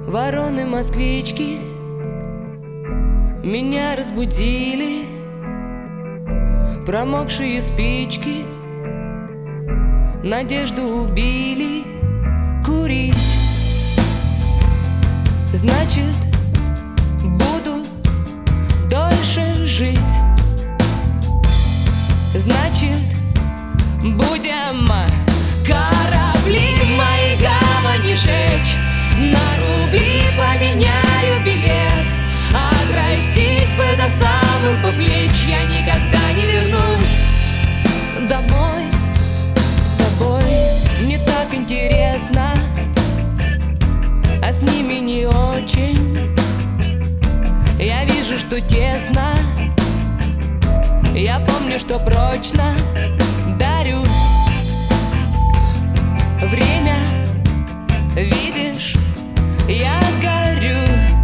Вороны-москвички меня разбудили, промокшие спички надежду убили. Курить значит буду дольше жить, значит будем корабли в моей гавани жечь. На рубли поменяю билет, отрастить бы до самых по плеч. Я никогда не вернусь домой. С тобой мне так интересно, а с ними не очень. Я вижу, что тесно, я помню, что прочно дарю время. Видишь, я горю.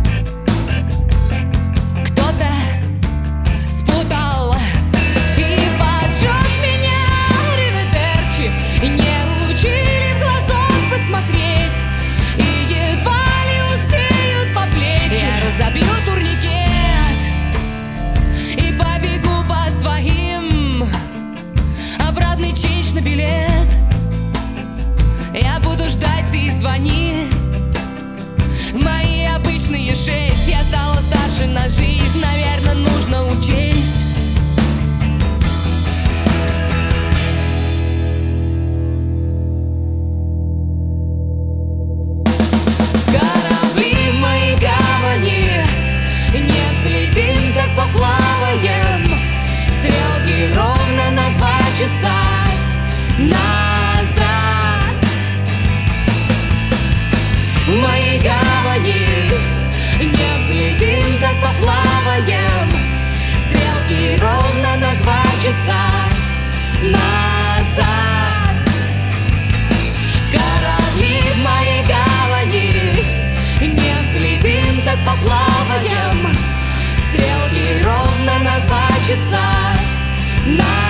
Кто-то спутал и поджег меня риведерчи. Не учили в глазок посмотреть, и едва ли успеют по плечи. Я разобью турникет и побегу по своим. Обратный ченч на билет. Я буду ждать, ты звони. Мои обычные 6. Я стала старше на жизнь, наверное, нужно учесть. Корабли в моей гавани, не взлетим, так поплаваем. Стрелки ровно на 2 часа назад. В моей гавани не взлетим, так поплаваем. Стрелки ровно на 2 часа назад. Корабли в моей гавани, не взлетим, так поплаваем. Стрелки ровно на 2 часа назад.